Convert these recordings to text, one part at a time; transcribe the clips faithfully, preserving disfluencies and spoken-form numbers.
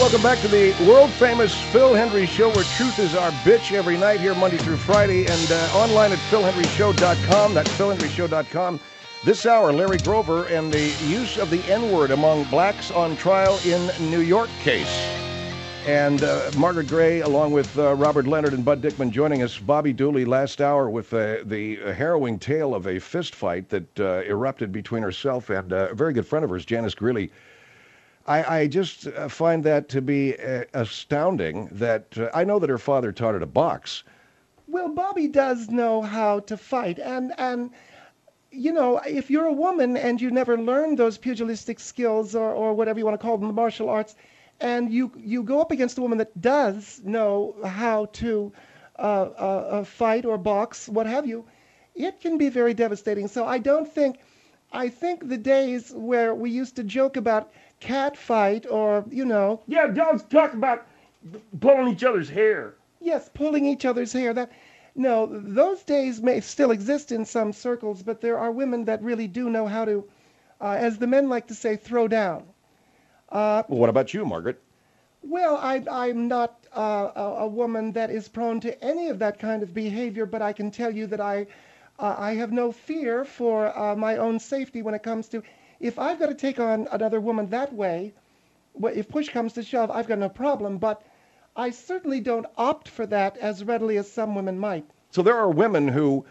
welcome back to the world-famous Phil Hendrie Show, where truth is our bitch every night here, Monday through Friday, and uh, online at phil hendrie show dot com. That's phil hendrie show dot com. This hour, Larry Grover and the use of the N-word among blacks on trial in New York case. And uh, Margaret Gray, along with uh, Robert Leonard and Bud Dickman, joining us. Bobby Dooley last hour with uh, the harrowing tale of a fist fight that uh, erupted between herself and uh, a very good friend of hers, Janice Greeley. I, I just uh, find that to be uh, astounding that uh, I know that her father taught her to box. Well, Bobby does know how to fight. And, and you know, if you're a woman and you never learned those pugilistic skills or, or whatever you want to call them, the martial arts, and you, you go up against a woman that does know how to uh, uh, uh, fight or box, what have you, it can be very devastating. So I don't think, I think the days where we used to joke about cat fight or, you know. Yeah, y'all talk about pulling each other's hair. Yes, pulling each other's hair. That, no, those days may still exist in some circles, but there are women that really do know how to, uh, as the men like to say, throw down. Uh, well, what about you, Margaret? Well, I, I'm not uh, a, a woman that is prone to any of that kind of behavior, but I can tell you that I, uh, I have no fear for uh, my own safety when it comes to. If I've got to take on another woman that way, if push comes to shove, I've got no problem. But I certainly don't opt for that as readily as some women might. So there are women who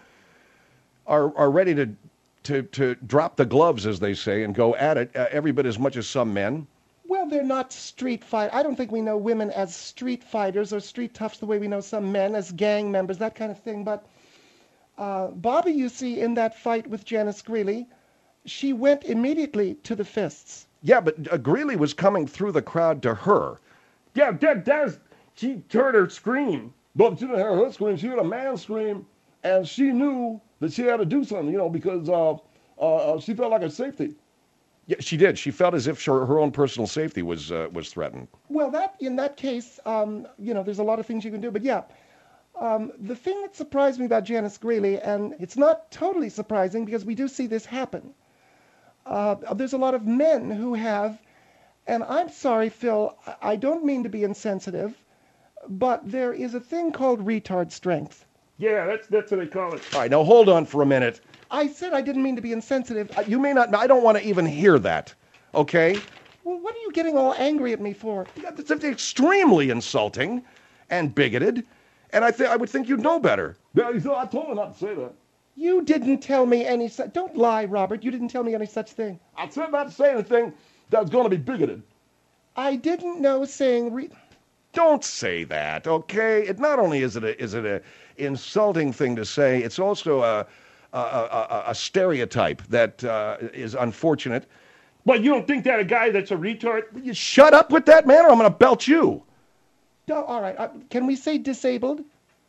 are are ready to to to drop the gloves, as they say, and go at it uh, every bit as much as some men. Well, they're not street fight. I don't think we know women as street fighters or street toughs the way we know some men as gang members, that kind of thing. But uh, Bobby, you see, in that fight with Janice Greeley, she went immediately to the fists. Yeah, but uh, Greeley was coming through the crowd to her. Yeah, that, that's, she heard her scream. But she didn't hear her scream. She heard a man scream, and she knew that she had to do something, you know, because uh, uh, she felt like a safety. Yeah, she did. She felt as if her, her own personal safety was uh, was threatened. Well, that in that case, um, you know, there's a lot of things you can do. But yeah, um, the thing that surprised me about Janice Greeley, and it's not totally surprising because we do see this happen. Uh, there's a lot of men who have, and I'm sorry, Phil, I don't mean to be insensitive, but there is a thing called retard strength. Yeah, that's that's what they call it. All right, now hold on for a minute. I said I didn't mean to be insensitive. Uh, you may not, I don't want to even hear that, okay? Well, what are you getting all angry at me for? Yeah, that's extremely insulting and bigoted, and I, th- I would think you'd know better. Yeah, so I told her not to say that. You didn't tell me any such... Don't lie, Robert. You didn't tell me any such thing. I said not to say anything that was going to be bigoted. I didn't know saying... Re- Don't say that, okay? It not only is it a, is it a insulting thing to say, it's also a a, a, a stereotype that uh, is unfortunate. But you don't think that a guy that's a retard... You shut up with that, man, or I'm going to belt you. No, all right. Uh, can we say disabled?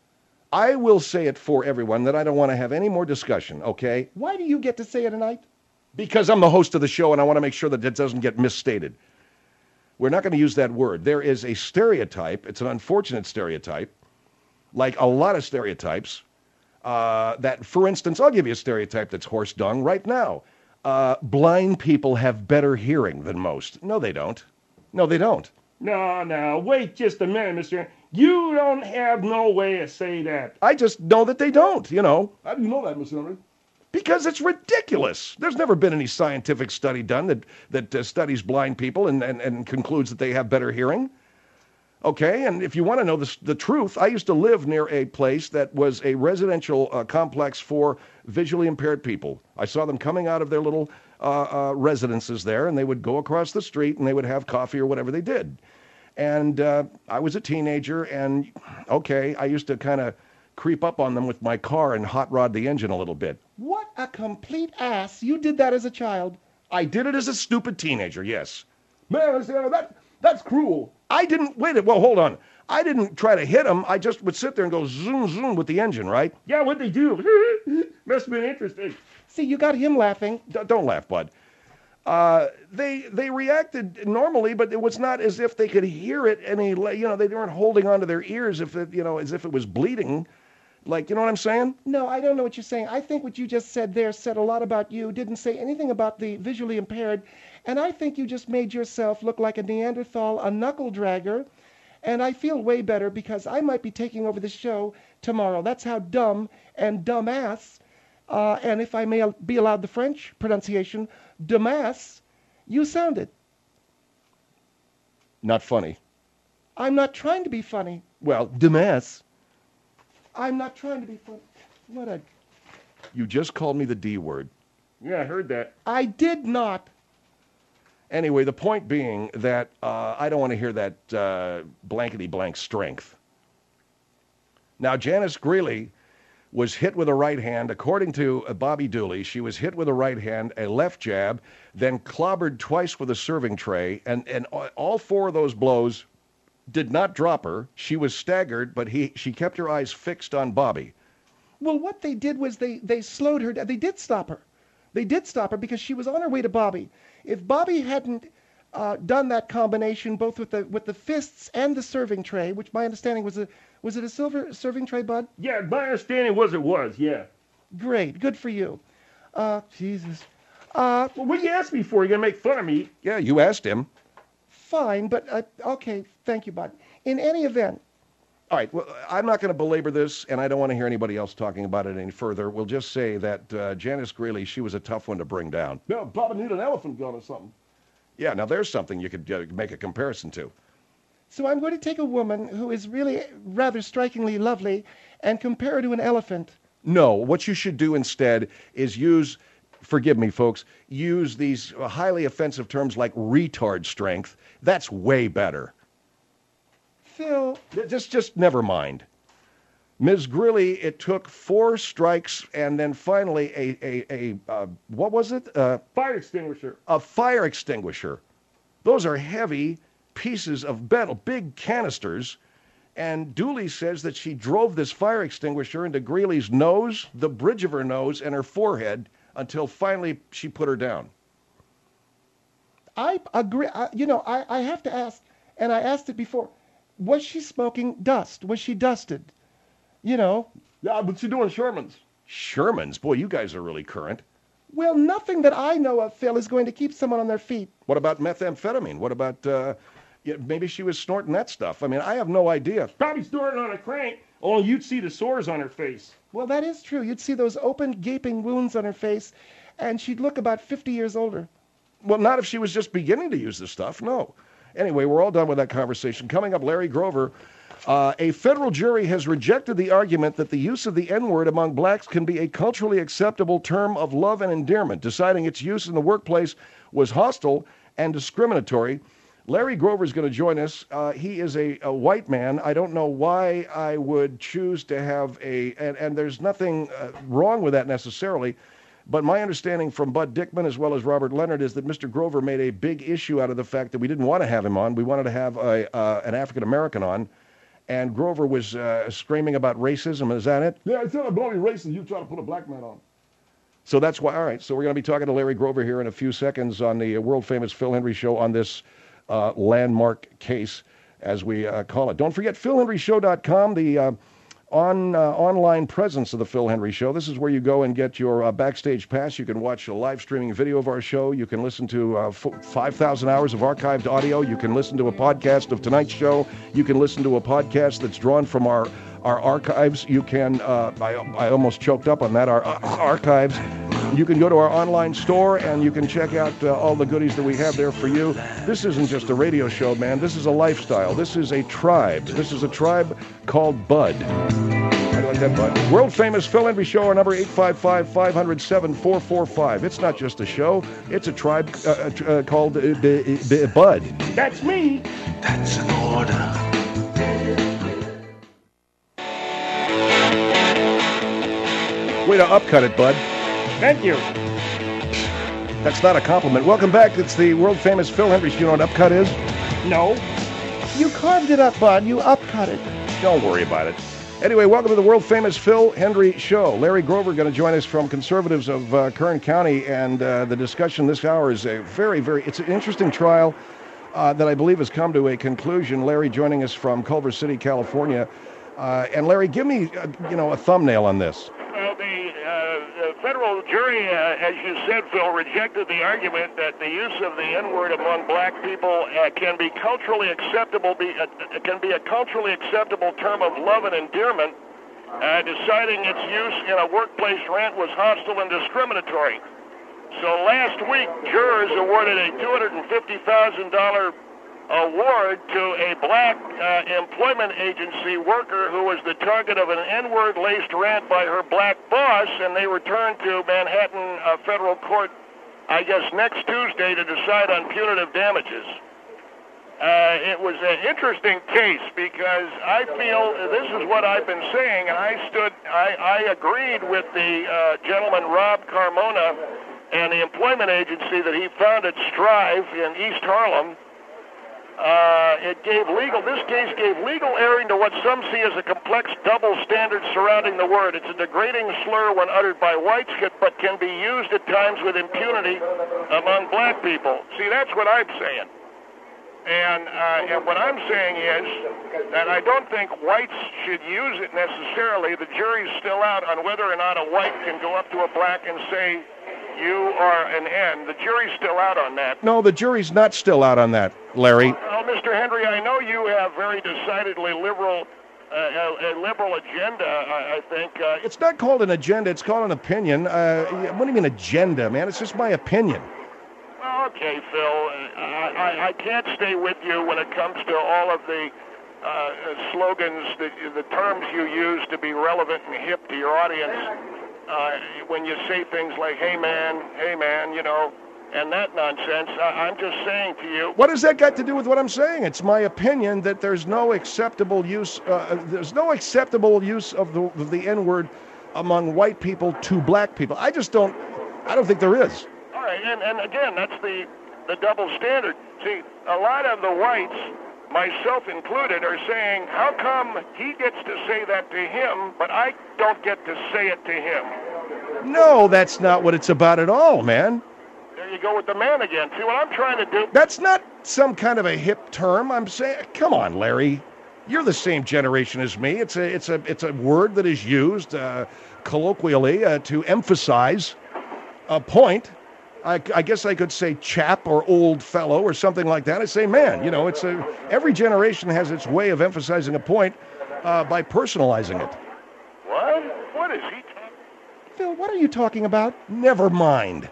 I will say it for everyone that I don't want to have any more discussion, okay? Why do you get to say it tonight? Because I'm the host of the show and I want to make sure that it doesn't get misstated. We're not going to use that word. There is a stereotype. It's an unfortunate stereotype, like a lot of stereotypes, uh, that, for instance, I'll give you a stereotype that's horse dung right now. Uh, blind people have better hearing than most. No, they don't. No, they don't. No, no, wait just a minute, mister. You don't have no way to say that. I just know that they don't, you know. How do you know that, Mister Henry? Because it's ridiculous. There's never been any scientific study done that, that uh, studies blind people and, and, and concludes that they have better hearing. Okay, and if you want to know the, the truth, I used to live near a place that was a residential uh, complex for visually impaired people. I saw them coming out of their little uh, uh, residences there, and they would go across the street, and they would have coffee or whatever they did. And uh, I was a teenager, and okay, I used to kind of creep up on them with my car and hot rod the engine a little bit. What a complete ass. You did that as a child. I did it as a stupid teenager, yes. Man, that, that's cruel. I didn't, wait, well, hold on. I didn't try to hit him. I just would sit there and go zoom, zoom with the engine, right? Yeah, what'd they do? Must have been interesting. See, you got him laughing. D- don't laugh, bud. Uh, they they reacted normally, but it was not as if they could hear it any, you know, they weren't holding onto their ears if it, you know, as if it was bleeding. Like, you know what I'm saying? No, I don't know what you're saying. I think what you just said there said a lot about you, didn't say anything about the visually impaired, and I think you just made yourself look like a Neanderthal, a knuckle dragger, and I feel way better because I might be taking over the show tomorrow. That's how dumb and dumbass, uh, and if I may be allowed the French pronunciation, dumbass, you sounded. Not funny. I'm not trying to be funny. Well, dumbass. I'm not trying to be funny. What a... You just called me the D word. Yeah, I heard that. I did not. Anyway, the point being that uh, I don't want to hear that uh, blankety-blank strength. Now, Janice Greeley was hit with a right hand. According to uh, Bobby Dooley, she was hit with a right hand, a left jab, then clobbered twice with a serving tray, and, and all four of those blows did not drop her. She was staggered, but he she kept her eyes fixed on Bobby. Well, what they did was they, they slowed her down. They did stop her. They did stop her because she was on her way to Bobby. If Bobby hadn't uh, done that combination, both with the with the fists and the serving tray, which my understanding was a was it a silver serving tray, Bud? Yeah, my understanding was it was, yeah. Great, good for you. Uh, Jesus. Uh, Well, what you asked me for? You're going to make fun of me. Yeah, you asked him. fine, but uh, okay, thank you, Bud. In any event, All right, well, I'm not going to belabor this, and I don't want to hear anybody else talking about it any further. We'll just say that uh, Janice Greeley, she was a tough one to bring down. Yeah, probably need an elephant gun or something. Yeah, now there's something you could uh, make a comparison to. so I'm going to take a woman who is really rather strikingly lovely and compare her to an elephant. No, what you should do instead is use, forgive me, folks, use these highly offensive terms like retard strength. That's way better. Phil, Just, just never mind. Miz Greeley, it took four strikes and then finally a, a, a uh, what was it? Uh, Fire extinguisher. a fire extinguisher. Those are heavy pieces of metal, big canisters. And Dooley says that she drove this fire extinguisher into Greeley's nose, the bridge of her nose, and her forehead until finally she put her down. I agree. I, you know, I, I have to ask, and I asked it before, was she smoking dust? Was she dusted? You know, Yeah, but she's doing Sherman's. Sherman's? Boy, you guys are really current. well, nothing that I know of, Phil, is going to keep someone on their feet. What about methamphetamine? What about, uh, yeah, maybe she was snorting that stuff? I mean, I have no idea. Probably storing on a crank. Only you'd see the sores on her face. Well, that is true. You'd see those open, gaping wounds on her face, and she'd look about fifty years older. Well, not if she was just beginning to use the stuff, no. Anyway, we're all done with that conversation. Coming up, Larry Grover. Uh, a federal jury has rejected the argument that the use of the N-word among blacks can be a culturally acceptable term of love and endearment, deciding its use in the workplace was hostile and discriminatory. Larry Grover is going to join us. Uh, he is a, a white man. I don't know why I would choose to have a, and, and there's nothing uh, wrong with that necessarily, but my understanding from Bud Dickman as well as Robert Leonard is that Mister Grover made a big issue out of the fact that we didn't want to have him on. We wanted to have a, uh, an African-American on. And Grover was uh, screaming about racism. Is that it? Yeah, instead of blowing racist, you try to put a black man on. So that's why. All right. So we're going to be talking to Larry Grover here in a few seconds on the world-famous Phil Hendrie Show on this uh, landmark case, as we uh, call it. Don't forget phil hendrie show dot com, the uh, on uh, online presence of the Phil Hendrie Show. This is where you go and get your uh, backstage pass. You can watch a live streaming video of our show. You can listen to uh, f- five thousand hours of archived audio. You can listen to a podcast of tonight's show. You can listen to a podcast that's drawn from our, our archives. You can, uh, I, I almost choked up on that, our uh, archives. You can go to our online store and you can check out uh, all the goodies that we have there for you. This isn't just a radio show, man. This is a lifestyle. This is a tribe. This is a tribe called Bud. I like that, Bud. World famous Phil Hendrie Show, our number eight five five, five hundred seven, four four five. It's not just a show. It's a tribe uh, uh, called uh, B- B- Bud. That's me. That's an order. Way to upcut it, Bud. Thank you. That's not a compliment. Welcome back. It's the world famous Phil Hendrie Show. You know what upcut is? No. You carved it up, Bud. You upcut it. Don't worry about it. Anyway, welcome to the world-famous Phil Hendrie Show. Larry Grover going to join us from Conservatives of uh, Kern County, and uh, the discussion this hour is a very, very, it's an interesting trial uh, that I believe has come to a conclusion. Larry joining us from Culver City, California. Uh, and Larry, give me, uh, you know, a thumbnail on this. Well, the, uh, the federal jury, uh, as you said, Phil, rejected the argument that the use of the N-word among black people uh, can be culturally acceptable, be, uh, can be a culturally acceptable term of love and endearment, uh, deciding its use in a workplace rant was hostile and discriminatory. So last week, jurors awarded a two hundred fifty thousand dollars award to a black uh, employment agency worker who was the target of an N-word laced rant by her black boss, and they returned to Manhattan uh, federal court, I guess, next Tuesday to decide on punitive damages. Uh, it was an interesting case because I feel this is what I've been saying, and I stood, I, I agreed with the uh, gentleman Rob Carmona and the employment agency that he founded, Strive, in East Harlem. Uh, it gave legal, this case gave legal airing to what some see as a complex double standard surrounding the word. It's a degrading slur when uttered by whites, but can be used at times with impunity among black people. See, that's what I'm saying. And, uh, and what I'm saying is that I don't think whites should use it necessarily. The jury's still out on whether or not a white can go up to a black and say, you are an N. The jury's still out on that. No, the jury's not still out on that, Larry. Well, Mister Henry, I know you have very decidedly liberal, uh, a, a liberal agenda, I, I think. Uh, it's not called an agenda. It's called an opinion. Uh, what do you mean agenda, man? It's just my opinion. Well, okay, Phil. Uh, I, I can't stay with you when it comes to all of the uh, slogans, the, the terms you use to be relevant and hip to your audience. Uh, when you say things like, hey, man, hey, man, you know, and that nonsense, I, I'm just saying to you. What has that got to do with what I'm saying? It's my opinion that there's no acceptable use, uh, there's no acceptable use of the, of the N-word among white people to black people. I just don't, I don't think there is. All right, and, and again, that's the, the double standard. See, a lot of the whites, myself included, are saying, how come he gets to say that to him, but I don't get to say it to him? No, that's not what it's about at all, man. There you go with the man again. See, what I'm trying to do... That's not some kind of a hip term. I'm saying, come on, Larry. You're the same generation as me. It's a, it's a, it's a word that is used uh, colloquially uh, to emphasize a point. I, I guess I could say chap or old fellow or something like that. I say man. You know, it's a every generation has its way of emphasizing a point uh, by personalizing it. What? What is he talking? Phil, what are you talking about? Never mind.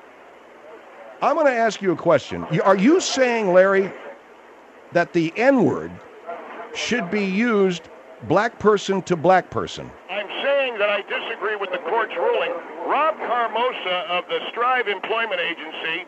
I'm going to ask you a question. Are you saying, Larry, that the N-word should be used black person to black person? I'm saying that I disagree with the court's ruling. Rob Carmosa of the Strive Employment Agency,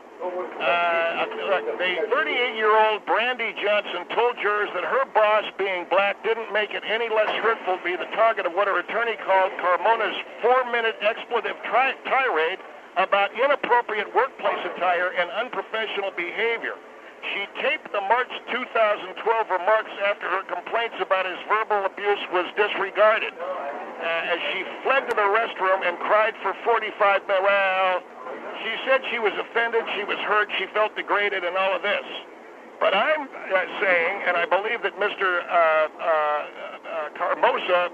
uh, the thirty-eight-year-old Brandy Johnson told jurors that her boss, being black, didn't make it any less hurtful to be the target of what her attorney called Carmona's four-minute expletive tri- tirade about inappropriate workplace attire and unprofessional behavior. She taped the March two thousand twelve remarks after her complaints about his verbal abuse was disregarded. Uh, as she fled to the restroom and cried for forty-five minutes. Well, she said she was offended, she was hurt, she felt degraded, and all of this. But I'm uh, saying, and I believe that Mister Uh, uh, uh, Carmosa,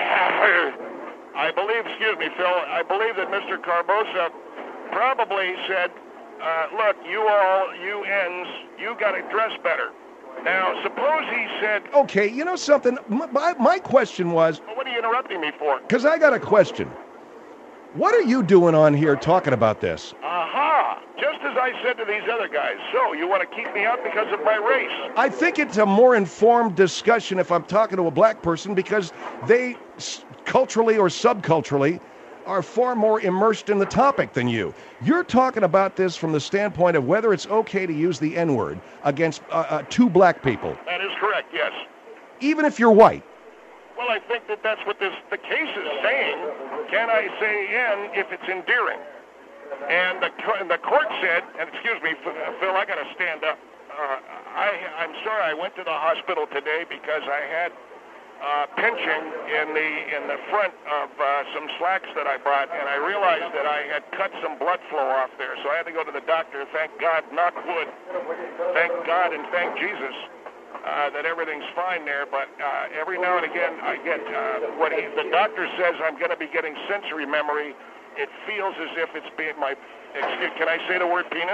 I believe, excuse me, Phil, I believe that Mister Carmosa probably said, Uh, look, you all, you N's, you got to dress better. Now, suppose he said... Okay, you know something? My, my question was... Well, what are you interrupting me for? Because I got a question. What are you doing on here talking about this? Aha! Just as I said to these other guys. So, you want to keep me out because of my race? I think it's a more informed discussion if I'm talking to a black person because they, culturally or subculturally, are far more immersed in the topic than you. You're talking about this from the standpoint of whether it's okay to use the N-word against uh, uh, two black people. That is correct, yes. Even if you're white. Well, I think that that's what this the case is saying. Can I say N if it's endearing? And the, and the court said, and excuse me, Phil, I got to stand up. Uh, I, I'm sorry, I went to the hospital today because I had Uh, pinching in the in the front of uh, some slacks that I brought, and I realized that I had cut some blood flow off there, so I had to go to the doctor. Thank God, knock wood. Thank God and thank Jesus. uh, that everything's fine there, but uh, every now and again I get uh, what he, the doctor says I'm going to be getting sensory memory. It feels as if it's being my, excuse, can I say the word penis?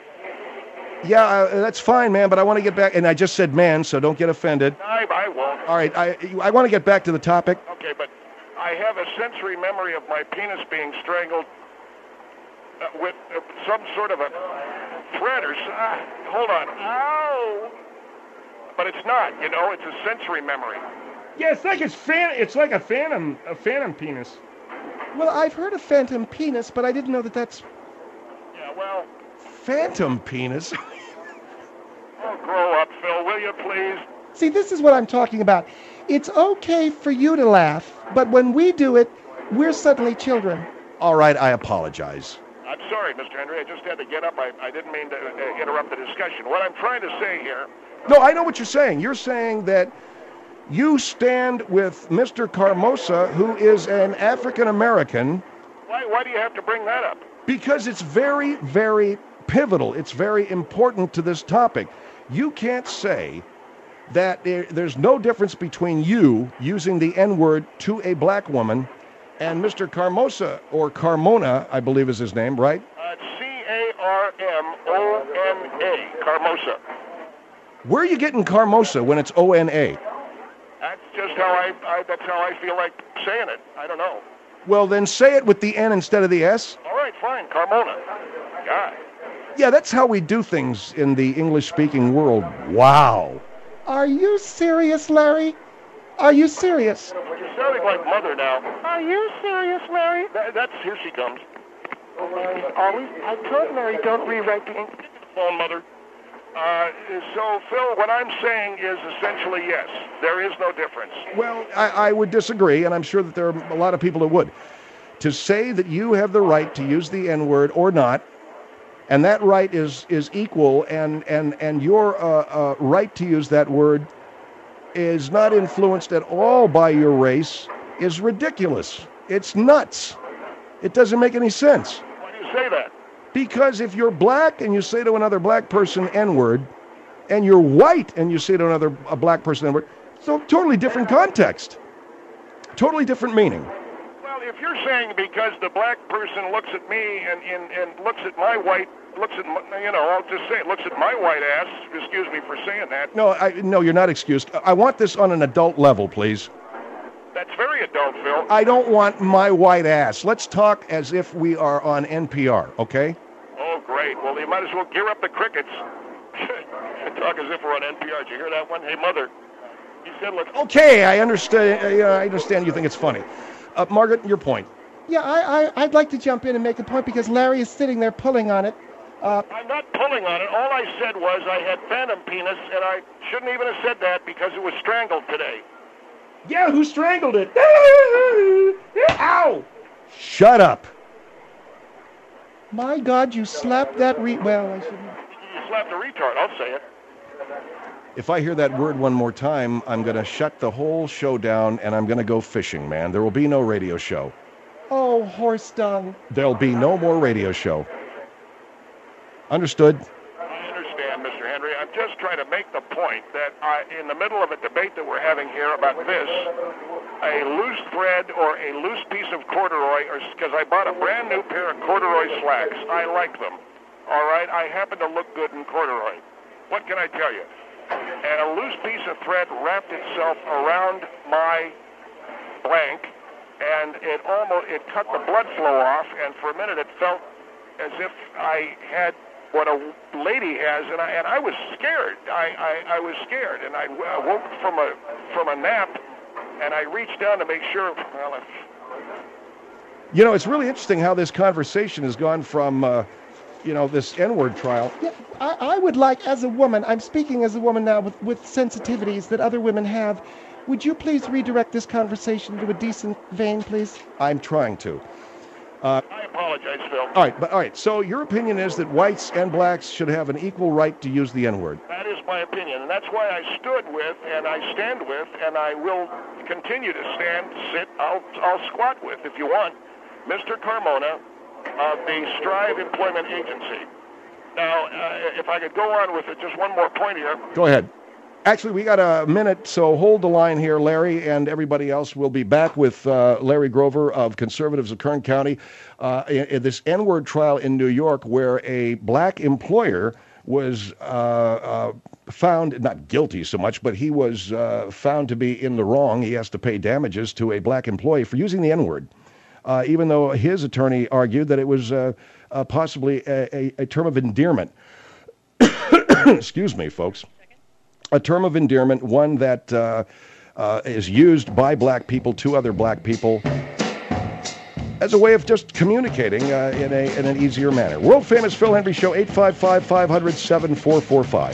Yeah, uh, that's fine, man, but I want to get back, and I just said man, so don't get offended. I, I won't. All right, I, I want to get back to the topic. Okay, but I have a sensory memory of my penis being strangled uh, with uh, some sort of a thread or so. Ah, hold on. Ow! But it's not, you know, it's a sensory memory. Yeah, it's like it's fan. It's like a phantom, a phantom penis. Well, I've heard of phantom penis, but I didn't know that that's... Yeah, well... Phantom penis? Oh, grow up, Phil, will you please? See, this is what I'm talking about. It's okay for you to laugh, but when we do it, we're suddenly children. All right, I apologize. I'm sorry, Mister Henry. I just had to get up. I, I didn't mean to uh, interrupt the discussion. What I'm trying to say here... No, I know what you're saying. You're saying that you stand with Mister Carmosa, who is an African-American... Why, why do you have to bring that up? Because it's very, very pivotal. It's very important to this topic. You can't say that there, there's no difference between you using the N-word to a black woman and Mister Carmosa, or Carmona, I believe is his name, right? Uh, C A R M O N A, Carmosa. Where are you getting Carmosa when it's O N A? That's just how I, I, that's how I feel like saying it. I don't know. Well, then say it with the N instead of the S. All right, fine, Carmona. God. Yeah, that's how we do things in the English-speaking world. Wow. Are you serious, Larry? Are you serious? You're sounding like Mother now. Are you serious, Larry? That, that's, here she comes. Larry, always, I told Larry, don't rewrite the English. Phone, Mother. Uh, so, Phil, what I'm saying is essentially yes. There is no difference. Well, I, I would disagree, and I'm sure that there are a lot of people that would. To say that you have the right to use the N-word or not, and that right is, is equal, and, and, and your uh, uh, right to use that word is not influenced at all by your race, is ridiculous. It's nuts. It doesn't make any sense. Why do you say that? Because if you're black and you say to another black person N-word, and you're white and you say to another a black person N-word, so totally different context. Totally different meaning. Well, if you're saying because the black person looks at me and, and, and looks at my white, looks at, my, you know, I'll just say it, looks at my white ass, excuse me for saying that. No, I, no, you're not excused. I want this on an adult level, please. That's very adult, Phil. I don't want my white ass. Let's talk as if we are on N P R, okay? Oh, great. Well, you might as well gear up the crickets. Talk as if we're on N P R. Did you hear that one? Hey, Mother. He said, look. Okay, I understand. Uh, I understand you think it's funny. Uh, Margaret, your point. Yeah, I, I, I'd like to jump in and make a point because Larry is sitting there pulling on it. Uh, I'm not pulling on it. All I said was I had phantom penis, and I shouldn't even have said that because it was strangled today. Yeah, who strangled it? Ow! Shut up. my God, you slapped that re... Well, I shouldn't... You slapped a retard, I'll say it. If I hear that word one more time, I'm going to shut the whole show down and I'm going to go fishing, man. There will be no radio show. Oh, horse dung. There'll be no more radio show. Understood? I understand, Mister Henry. I'm just trying to make the point that I, in the middle of a debate that we're having here about this, a loose thread or a loose piece of corduroy, or because I bought a brand new pair of corduroy slacks. I like them. All right? I happen to look good in corduroy. What can I tell you? And a loose piece of thread wrapped itself around my blank, and it almost it cut the blood flow off, and for a minute it felt as if I had what a lady has, and I and I was scared. I, I, I was scared, and I woke from a from a nap, and I reached down to make sure. Well, if... You know, it's really interesting how this conversation has gone from, uh, you know, this N-word trial. Yeah, I, I would like, as a woman, I'm speaking as a woman now with, with sensitivities that other women have. Would you please redirect this conversation to a decent vein, please? I'm trying to. Uh, I apologize, Phil. all right, but all right. So your opinion is that whites and blacks should have an equal right to use the N-word. That is my opinion, and that's why I stood with, and I stand with, and I will continue to stand, sit, I'll, I'll squat with, if you want, Mister Carmona of the Strive Employment Agency. Now, uh, if I could go on with it, just one more point here. Go ahead. Actually, we got a minute, so hold the line here, Larry, and everybody else. We'll be back with uh, Larry Grover of Conservatives of Kern County. Uh, in, in this N-word trial in New York, where a black employer was uh, uh, found, not guilty so much, but he was uh, found to be in the wrong. He has to pay damages to a black employee for using the N-word, uh, even though his attorney argued that it was uh, uh, possibly a, a, a term of endearment. Excuse me, folks. A term of endearment, one that uh, uh, is used by black people to other black people as a way of just communicating uh, in, a, in an easier manner. World famous Phil Hendrie Show, eight five five, five hundred, seven four four five.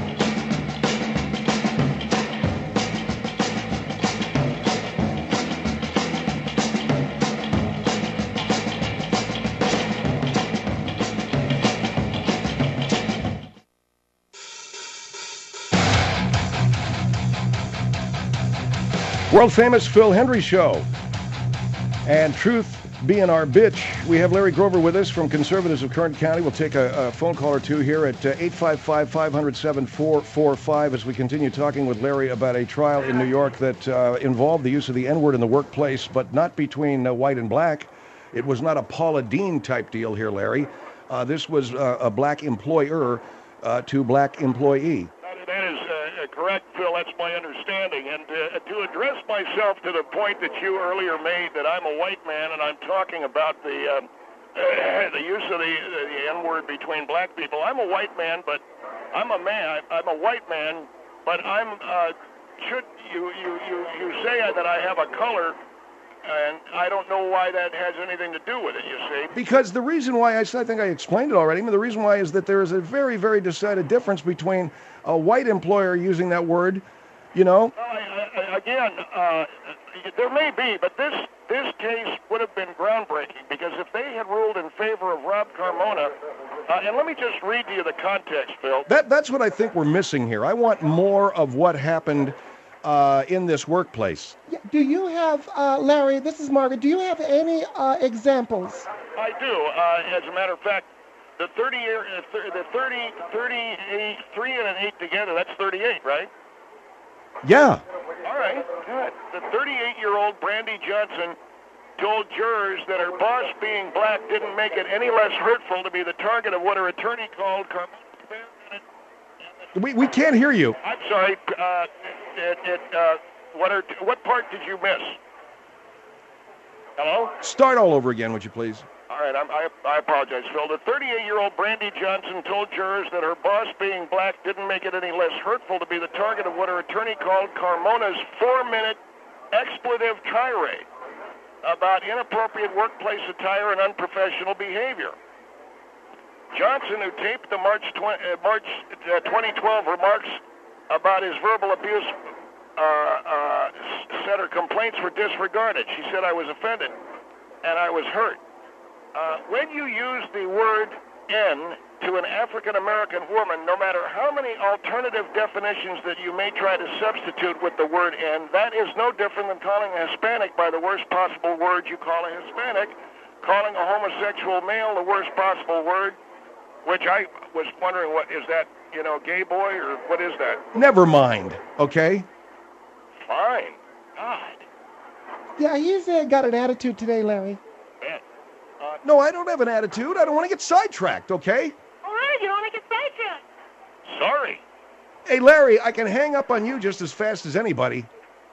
World famous Phil Hendrie Show. And truth being our bitch, we have Larry Grover with us from Conservatives of Kern County. We'll take a, a phone call or two here at uh, eight five five, five hundred, seven four four five as we continue talking with Larry about a trial in New York that uh, involved the use of the N-word in the workplace, but not between uh, white and black. It was not a Paula Deen type deal here, Larry. Uh, this was uh, a black employer uh, to black employee. That is uh, correct, Phil. That's my understanding. And uh, to address myself to the point that you earlier made, that I'm a white man and I'm talking about the uh, uh, the use of the, the N-word between black people. I'm a white man, but I'm a man. I'm a white man, but I'm. Uh, should you you you you say that I have a color? And I don't know why that has anything to do with it, you see. Because the reason why, I think I explained it already, but the reason why is that there is a very, very decided difference between a white employer using that word, you know. Well, I, I, again, uh, there may be, but this this case would have been groundbreaking, because if they had ruled in favor of Rob Carmona, uh, and let me just read to you the context, Phil. That, that's what I think we're missing here. I want more of what happened Uh, in this workplace. Yeah, do you have, uh, Larry, this is Margaret, do you have any uh, examples? I do. Uh, as a matter of fact, the thirty year, uh, th- the thirty, thirty-eight, three and an eight together, that's thirty-eight, right? Yeah. All right, good. The thirty-eight-year-old Brandy Johnson told jurors that her boss being black didn't make it any less hurtful to be the target of what her attorney called Carmona. We we can't hear you. I'm sorry. Uh, it, it, uh, what are, what part did you miss? Hello? Start all over again, would you please? All right, I'm, I, I apologize, Phil. The thirty-eight-year-old Brandy Johnson told jurors that her boss being black didn't make it any less hurtful to be the target of what her attorney called Carmona's four-minute expletive tirade about inappropriate workplace attire and unprofessional behavior. Johnson, who taped the March, twenty, uh, March uh, twenty twelve remarks about his verbal abuse, uh, uh, said her complaints were disregarded. She said, I was offended and I was hurt. Uh, when you use the word N to an African-American woman, no matter how many alternative definitions that you may try to substitute with the word N, that is no different than calling a Hispanic by the worst possible word you call a Hispanic, calling a homosexual male the worst possible word, which I was wondering, what is that, you know, gay boy, or what is that? Never mind, okay? Fine. God. Yeah, he's uh, got an attitude today, Larry. Man. Uh, No, I don't have an attitude. I don't want to get sidetracked, okay? All right, you don't want to get sidetracked. sorry. Hey, Larry, I can hang up on you just as fast as anybody.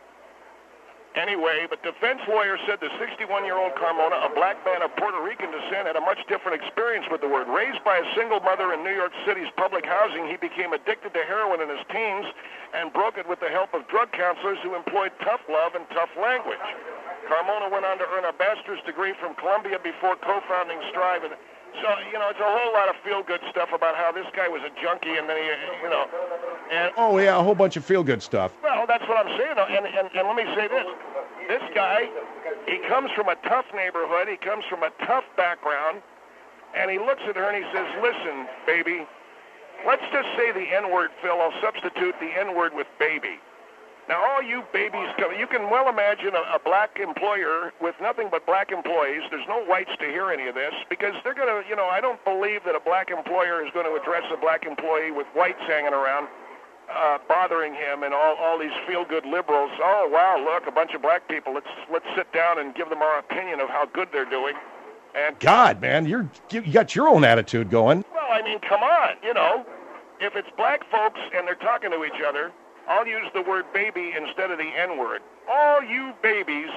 Anyway, but defense lawyer said the sixty-one-year-old Carmona, a black man of Puerto Rican descent, had a much different experience with the word. Raised by a single mother in New York City's public housing, he became addicted to heroin in his teens and broke it with the help of drug counselors who employed tough love and tough language. Carmona went on to earn a bachelor's degree from Columbia before co-founding Strive. And so, you know, it's a whole lot of feel-good stuff about how this guy was a junkie and then he, you know. And, Oh, yeah, a whole bunch of feel-good stuff. well, that's what I'm saying. And, and, and let me say this. This guy, he comes from a tough neighborhood. He comes from a tough background. And he looks at her and he says, listen, baby, let's just say the N-word, Phil. I'll substitute the N-word with baby. Now, all you babies, you can well imagine a, a black employer with nothing but black employees. There's no whites to hear any of this because they're going to, you know, I don't believe that a black employer is going to address a black employee with whites hanging around. uh, bothering him, and all, all these feel-good liberals. Oh, wow, look, a bunch of black people. Let's let's sit down and give them our opinion of how good they're doing. And God, man, you're you got your own attitude going. well, I mean, come on, you know, if it's black folks and they're talking to each other, I'll use the word baby instead of the N-word. All you babies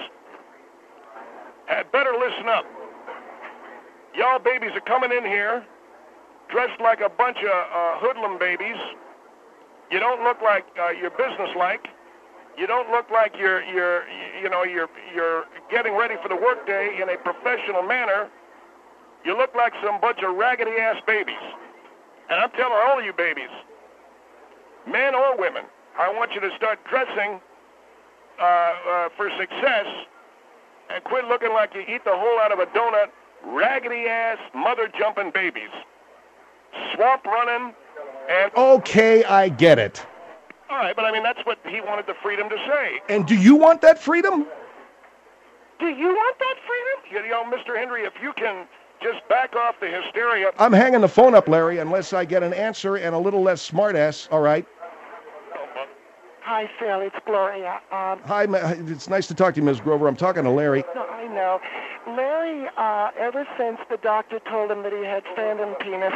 had better listen up. Y'all babies are coming in here dressed like a bunch of uh, hoodlum babies. You don't look like uh, you're businesslike. You don't look like you're you're you know you're you're getting ready for the workday in a professional manner. You look like some bunch of raggedy ass babies. And I'm telling all of you babies, men or women, I want you to start dressing uh, uh, for success and quit looking like you eat the whole out of a donut, raggedy ass mother jumping babies, swamp running, and Okay, I get it. all right, but I mean that's what he wanted the freedom to say. And do you want that freedom? Do you want that freedom? You know, Mister Henry, if you can just back off the hysteria. I'm hanging the phone up, Larry, unless I get an answer and a little less smartass. All right. Hi, Phil. It's Gloria. Um, Hi, ma- it's nice to talk to you, Miz Grover. I'm talking to Larry. no, I know. Larry, uh, ever since the doctor told him that he had phantom penis,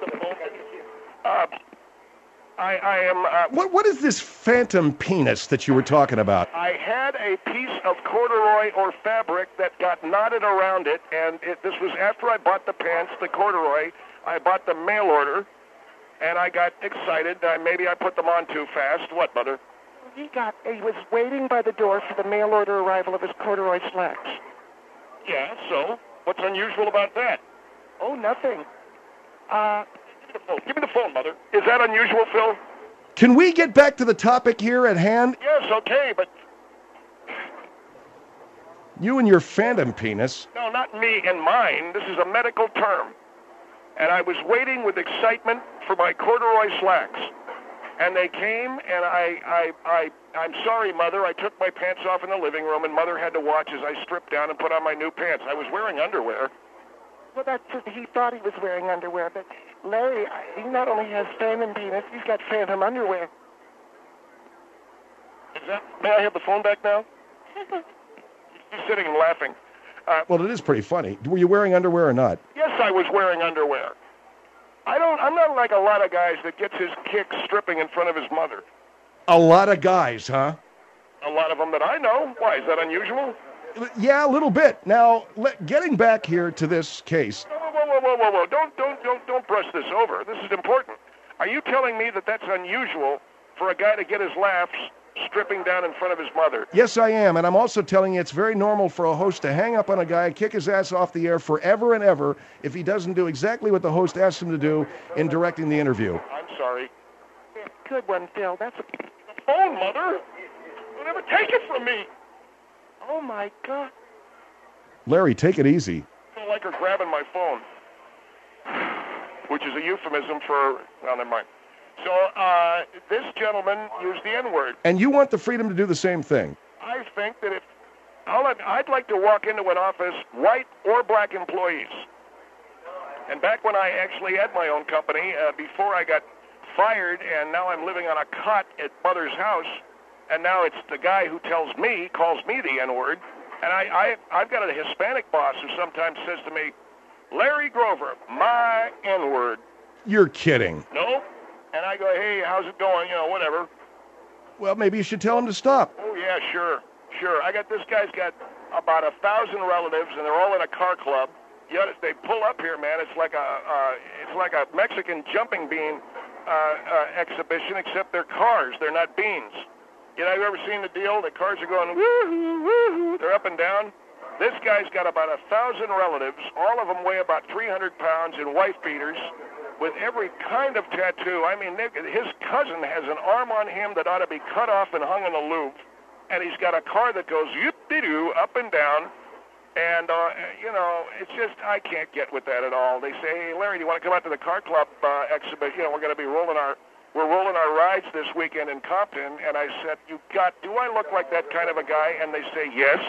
Uh, I, I am. Uh, What What is this phantom penis that you were talking about? I had a piece of corduroy or fabric that got knotted around it, and it, this was after I bought the pants, the corduroy. I bought the mail order, and I got excited. Uh, maybe I put them on too fast. What, Mother? he got he was waiting by the door for the mail order arrival of his corduroy slacks. Yeah, so? What's unusual about that? Oh, nothing. Uh, Give me the phone, Give me the phone Mother. Is that unusual, Phil? Can we get back to the topic here at hand? Yes, okay, but You and your phantom penis. no, not me and mine. This is a medical term. And I was waiting with excitement for my corduroy slacks. And they came, and I, I, I, I'm sorry, Mother. I took my pants off in the living room, and Mother had to watch as I stripped down and put on my new pants. I was wearing underwear. well, that's he thought he was wearing underwear, but Larry, he not only has phantom penis, he's got phantom underwear. Is that? May I have the phone back now? He's sitting and laughing. Uh, Well, it is pretty funny. Were you wearing underwear or not? yes, I was wearing underwear. I don't. I'm not like a lot of guys that gets his kicks stripping in front of his mother. A lot of guys, huh? A lot of them that I know. Why is that unusual? Yeah, a little bit. Now, let, getting back here to this case. Whoa, whoa, whoa, whoa, whoa, whoa! Don't, don't, don't, don't brush this over. This is important. Are you telling me that that's unusual for a guy to get his laughs stripping down in front of his mother? Yes, I am. And I'm also telling you it's very normal for a host to hang up on a guy and kick his ass off the air forever and ever if he doesn't do exactly what the host asked him to do in directing the interview. I'm sorry. Good one, Phil. That's a, The phone, Mother. Don't ever take it from me. oh my God. Larry, take it easy. I don't like her grabbing my phone, which is a euphemism for. Well, never mind. So uh, this gentleman used the N-word. And you want the freedom to do the same thing. I think that if I'll, I'd like to walk into an office, white or black employees. And back when I actually had my own company, uh, before I got fired, and now I'm living on a cot at Mother's house, and now it's the guy who tells me, calls me the N-word, and I, I, I've got a Hispanic boss who sometimes says to me, Larry Grover, my N-word. You're kidding. No? And I go, hey, how's it going? You know, whatever. Well, maybe you should tell him to stop. Oh, yeah, sure, sure. I got this guy's got about a thousand relatives, and they're all in a car club. You know, they pull up here, man. It's like a uh, it's like a Mexican jumping bean uh, uh, exhibition, except they're cars. They're not beans. You know, you ever seen the deal? The cars are going woo-hoo, woo-hoo. They're up and down. This guy's got about a thousand relatives. All of them weigh about three hundred pounds in wife beaters, with every kind of tattoo. I mean, his cousin has an arm on him that ought to be cut off and hung in the Louvre, and he's got a car that goes yip-de-doo, up and down, and, uh, you know, it's just, I can't get with that at all. They say, hey, Larry, do you want to come out to the car club uh, exhibition? You know, we're going to be rolling our, we're rolling our rides this weekend in Compton, and I said, you got, do I look like that kind of a guy? And they say, yes.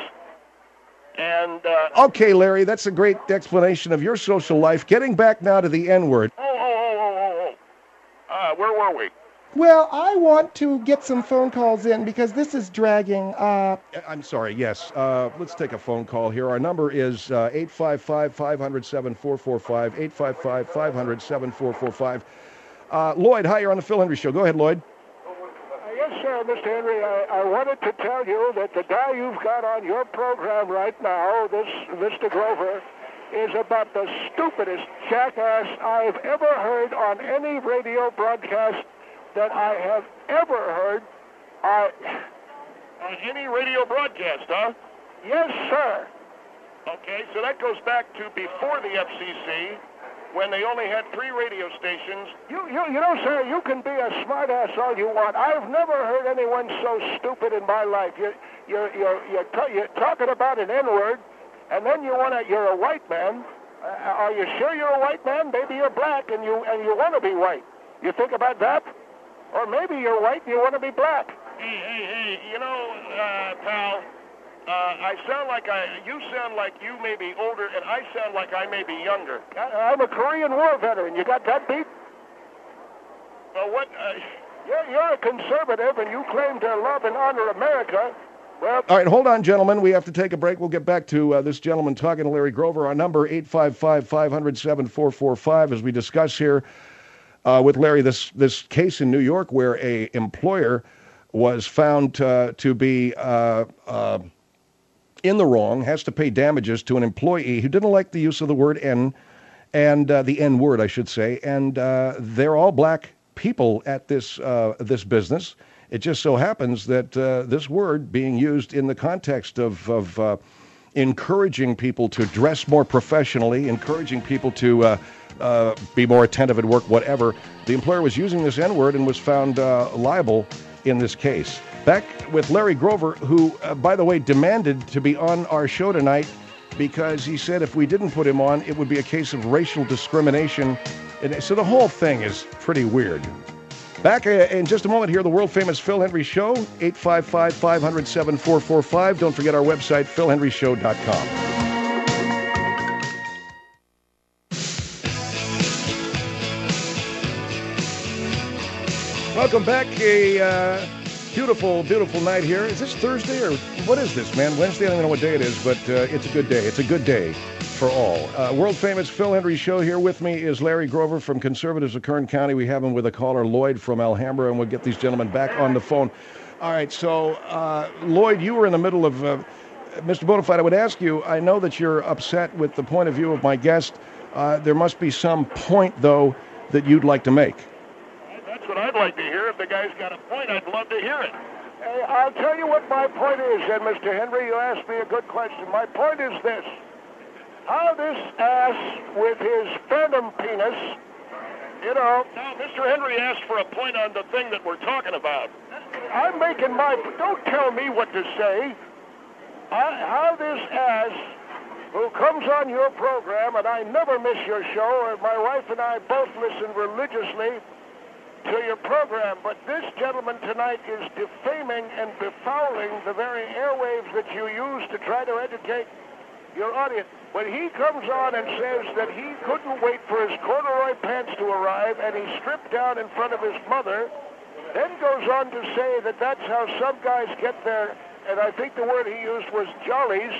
And, uh... Okay, Larry, that's a great explanation of your social life. Getting back now to the N-word. Oh, oh, oh, oh, oh, oh. Uh, where were we? Well, I want to get some phone calls in because this is dragging. Uh, I'm sorry, yes. Uh, let's take a phone call here. Our number is uh, eight five five, five hundred, seven four four five, eight five five, five hundred, seven four four five. Uh, Lloyd, hi, you're on the Phil Henry Show. Go ahead, Lloyd. Uh, yes, sir, Mister Henry. I, I wanted to tell you that the guy you've got on your program right now, this Mister Grover, is about the stupidest jackass I've ever heard on any radio broadcast that I have ever heard. I, On any radio broadcast, huh? yes, sir. Okay, so that goes back to before the F C C, when they only had three radio stations. You, you, you know, sir, you can be a smartass all you want. I've never heard anyone so stupid in my life. You, you're, you're, you're, t- you're talking about an N-word, and then you want to. You're a white man. Uh, are you sure you're a white man? Maybe you're black, and you and you want to be white. You think about that? Or maybe you're white and you want to be black. Hey, hey, hey, you know, uh, pal, uh, I sound like I, you sound like you may be older, and I sound like I may be younger. I, I'm a Korean War veteran. You got that beat? Well, what, uh, You're, you're a conservative, and you claim to love and honor America. Well, All right, hold on, gentlemen. We have to take a break. We'll get back to uh, this gentleman talking to Larry Grover. Our number, eight five five, five hundred, seven four four five, as we discuss here uh, with Larry this, this case in New York where a employer was found uh, to be uh, uh, in the wrong, has to pay damages to an employee who didn't like the use of the word N, and uh, the N word, I should say, and uh, they're all black people at this uh, this business. It just so happens that uh, this word being used in the context of, of uh, encouraging people to dress more professionally, encouraging people to uh, uh, be more attentive at work, whatever, the employer was using this N-word and was found uh, liable in this case. Back with Larry Grover, who, uh, by the way, demanded to be on our show tonight because he said if we didn't put him on, it would be a case of racial discrimination. And so the whole thing is pretty weird. Back uh, in just a moment here, the world-famous Phil Henry Show, eight five five, five hundred, seven four four five. Don't forget our website, phil henry show dot com. Welcome back. A uh, beautiful, beautiful night here. Is this Thursday or what is this, man? Wednesday? I don't even know what day it is, but uh, it's a good day. It's a good day for all. Uh, world-famous Phil Henry Show. Here with me is Larry Grover from Conservatives of Kern County. We have him with a caller, Lloyd from Alhambra, and we'll get these gentlemen back on the phone. All right, so uh, Lloyd, you were in the middle of, uh, Mister Bonafide, I would ask you, I know that you're upset with the point of view of my guest. Uh, there must be some point, though, that you'd like to make. That's what I'd like to hear. If the guy's got a point, I'd love to hear it. hey, I'll tell you what my point is, then, Mister Henry. You asked me a good question. My point is this. How this ass with his phantom penis, you know... Now, Mister Henry asked for a point on the thing that we're talking about. I'm making my... Don't tell me what to say. I, how this ass who comes on your program, and I never miss your show, and my wife and I both listen religiously to your program, but this gentleman tonight is defaming and befouling the very airwaves that you use to try to educate your audience. When he comes on and says that he couldn't wait for his corduroy pants to arrive and he stripped down in front of his mother, then goes on to say that that's how some guys get their, and I think the word he used was jollies.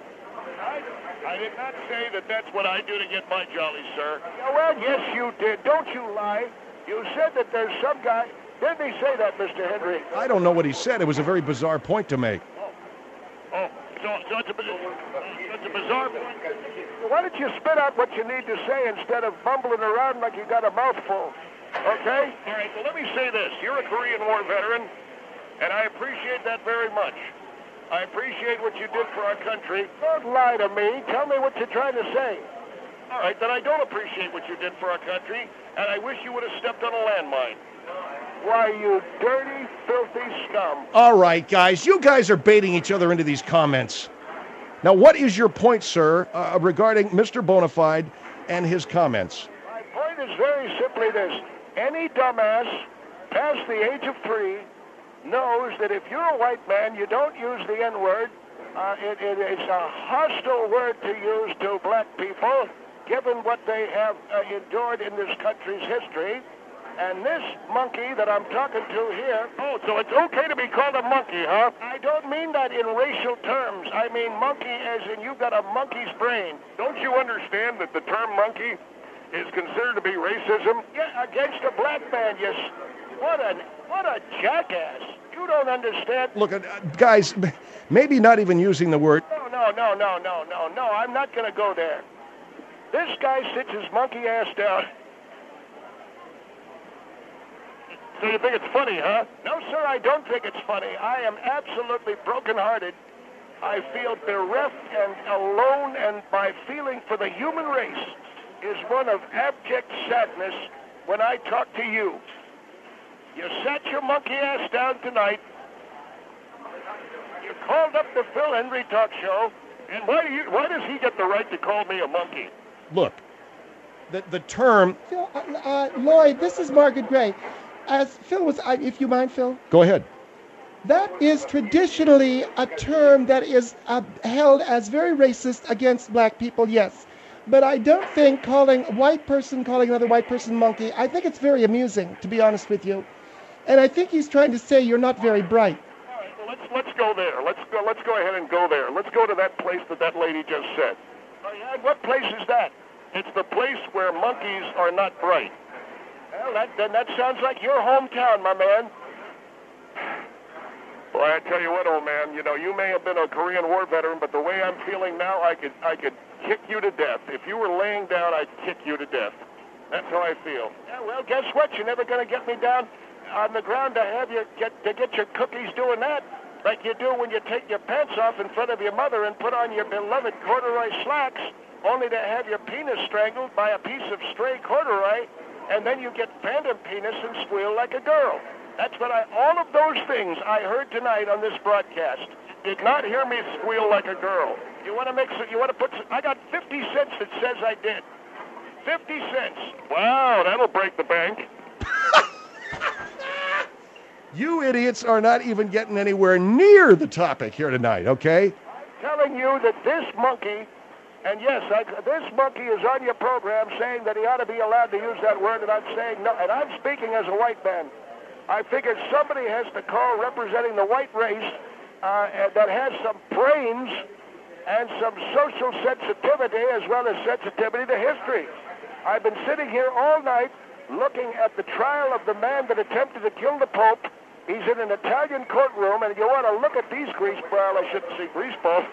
I, I did not say that that's what I do to get my jollies, sir. Yeah, well, yes, you did. Don't you lie. You said that there's some guy. Didn't he say that, Mister Henry? I don't know what he said. It was a very bizarre point to make. Oh, so, so it's, a, it's a bizarre point. Why don't you spit out what you need to say instead of bumbling around like you got a mouthful? Okay? All right, well, let me say this. You're a Korean War veteran, and I appreciate that very much. I appreciate what you did for our country. Don't lie to me. Tell me what you're trying to say. All right, then I don't appreciate what you did for our country, and I wish you would have stepped on a landmine. Why, you dirty, filthy scum. All right, guys. You guys are baiting each other into these comments. Now, what is your point, sir, uh, regarding Mister Bonafide and his comments? My point is very simply this. Any dumbass past the age of three knows that if you're a white man, you don't use the N-word. Uh, it, it, it's a hostile word to use to black people, given what they have uh, endured in this country's history. And this monkey that I'm talking to here... Oh, so it's okay to be called a monkey, huh? I don't mean that in racial terms. I mean monkey as in you've got a monkey's brain. Don't you understand that the term monkey is considered to be racism? Yeah, against a black man, yes. What a, what a jackass. You don't understand. Look, uh, guys, maybe not even using the word. No, no, no, no, no, no, no. I'm not going to go there. This guy sits his monkey ass down. So you think it's funny, huh? No, sir, I don't think it's funny. I am absolutely brokenhearted. I feel bereft and alone, and my feeling for the human race is one of abject sadness when I talk to you. You sat your monkey ass down tonight. You called up the Phil Hendrie Talk Show, and why do you? Why does he get the right to call me a monkey? Look, the the term. Phil, uh, uh, Lloyd, this is Margaret Gray. As Phil was, I, if you mind, Phil. Go ahead. That is traditionally a term that is uh, held as very racist against black people, yes. But I don't think calling a white person calling another white person monkey, I think it's very amusing, to be honest with you. And I think he's trying to say you're not very bright. All right, well, let's let's go there. Let's go. Let's go ahead and go there. Let's go to that place that that lady just said. Oh, yeah? What place is that? It's the place where monkeys are not bright. Well, that, then that sounds like your hometown, my man. Boy, I tell you what, old man, you know, you may have been a Korean War veteran, but the way I'm feeling now, I could I could kick you to death. If you were laying down, I'd kick you to death. That's how I feel. Yeah, well, guess what? You're never going to get me down on the ground to have you get to get your cookies doing that, like you do when you take your pants off in front of your mother and put on your beloved corduroy slacks, only to have your penis strangled by a piece of stray corduroy, and then you get phantom penis and squeal like a girl. That's what I, all of those things I heard tonight on this broadcast. Did not hear me squeal like a girl. You want to mix it, you want to put, some, I got fifty cents that says I did. fifty cents. Wow, that'll break the bank. You idiots are not even getting anywhere near the topic here tonight, okay? I'm telling you that this monkey, and yes, I, this monkey is on your program saying that he ought to be allowed to use that word, and I'm saying no, and I'm speaking as a white man. I figured somebody has to call representing the white race uh, that has some brains and some social sensitivity as well as sensitivity to history. I've been sitting here all night looking at the trial of the man that attempted to kill the Pope. He's in an Italian courtroom, and you want to look at these greaseballs. I shouldn't say greaseballs.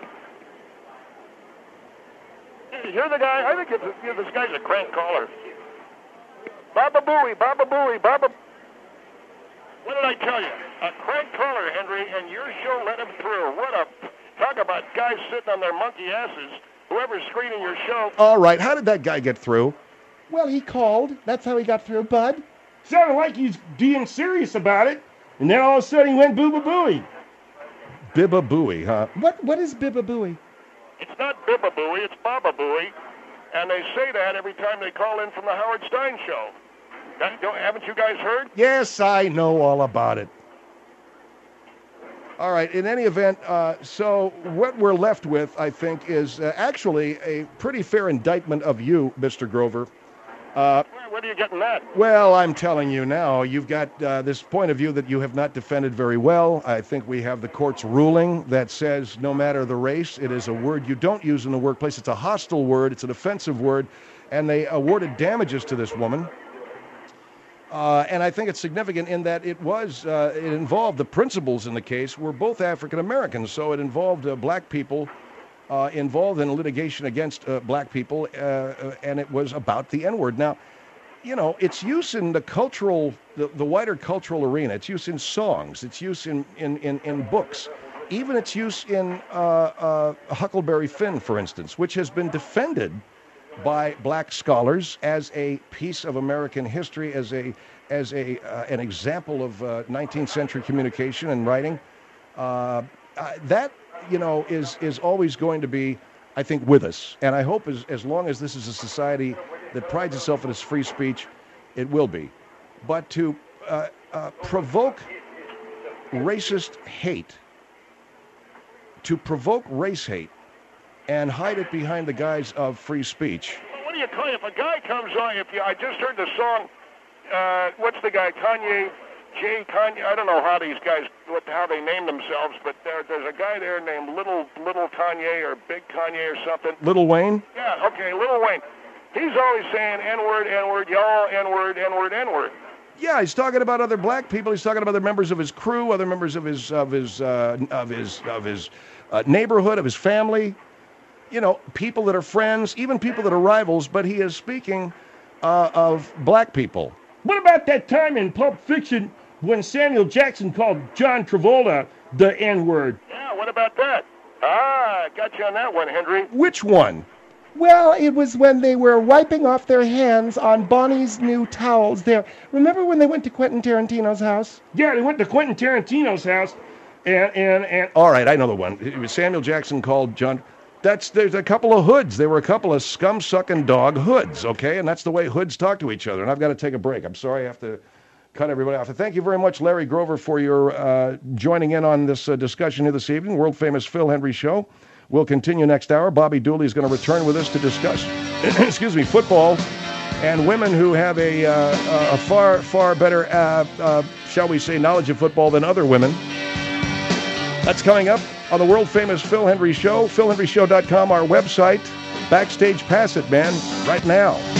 You're the guy. I think it's, you know, this guy's a crank caller. Baba Booey, Baba Booey, Baba. What did I tell you? A crank caller, Henry, and your show let him through. What a talk about guys sitting on their monkey asses. Whoever's screening your show. All right, how did that guy get through? Well, he called. That's how he got through, Bud. Sounded like he's being serious about it, and then all of a sudden he went booba booey. Bibba Booey, huh? What What is Bibba Booey? It's not Bibba Booey, it's Baba Booey, and they say that every time they call in from the Howard Stern show. That, don't, haven't you guys heard? Yes, I know all about it. All right, in any event, uh, so what we're left with, I think, is uh, actually a pretty fair indictment of you, Mister Grover. Uh, Where, where are you getting that? well, I'm telling you now, you've got uh, this point of view that you have not defended very well. I think we have the court's ruling that says no matter the race, it is a word you don't use in the workplace. It's a hostile word. It's an offensive word. And they awarded damages to this woman. Uh, and I think it's significant in that it was, uh, it involved, the principals in the case were both African Americans. So it involved uh, black people uh, involved in litigation against uh, black people, uh, uh, and it was about the N-word. Now, you know, its use in the cultural, the, the wider cultural arena, its use in songs, its use in, in, in, in books, even its use in uh, uh, Huckleberry Finn, for instance, which has been defended by black scholars as a piece of American history, as a as a uh, an example of uh, nineteenth century communication and writing. Uh, uh, that you know is is always going to be, I think, with us. And I hope as as long as this is a society that prides itself on its free speech, it will be. But to uh, uh, provoke racist hate, to provoke race hate, and hide it behind the guise of free speech. Well, what do you call it? If a guy comes on, if you, I just heard the song uh, what's the guy, Kanye, Jay Kanye, I don't know how these guys, what how they name themselves, but there, there's a guy there named Little Little Kanye or Big Kanye or something. Little Wayne? Yeah, okay, Little Wayne. He's always saying N-word, N-word, y'all, N-word, N-word, N-word. Yeah, he's talking about other black people. He's talking about other members of his crew, other members of his of his uh, of his of his uh, neighborhood, of his family. You know, people that are friends, even people that are rivals. But he is speaking uh, of black people. What about that time in Pulp Fiction when Samuel Jackson called John Travolta the N-word? Yeah, what about that? Ah, got you on that one, Henry. Which one? Well, it was when they were wiping off their hands on Bonnie's new towels there. Remember when they went to Quentin Tarantino's house? Yeah, they went to Quentin Tarantino's house, and and and. All right, I know the one. It was Samuel Jackson called John. That's there's a couple of hoods. They were a couple of scum-sucking dog hoods, okay? And that's the way hoods talk to each other. And I've got to take a break. I'm sorry I have to cut everybody off. Thank you very much, Larry Grover, for your uh, joining in on this uh, discussion here this evening. World-famous Phil Hendrie Show. We'll continue next hour. Bobby Dooley is going to return with us to discuss, excuse me, football and women who have a, uh, a far, far better, uh, uh, shall we say, knowledge of football than other women. That's coming up on the world-famous Phil Hendrie Show. Phil Hendrie Show dot com, our website. Backstage Pass It, man, right now.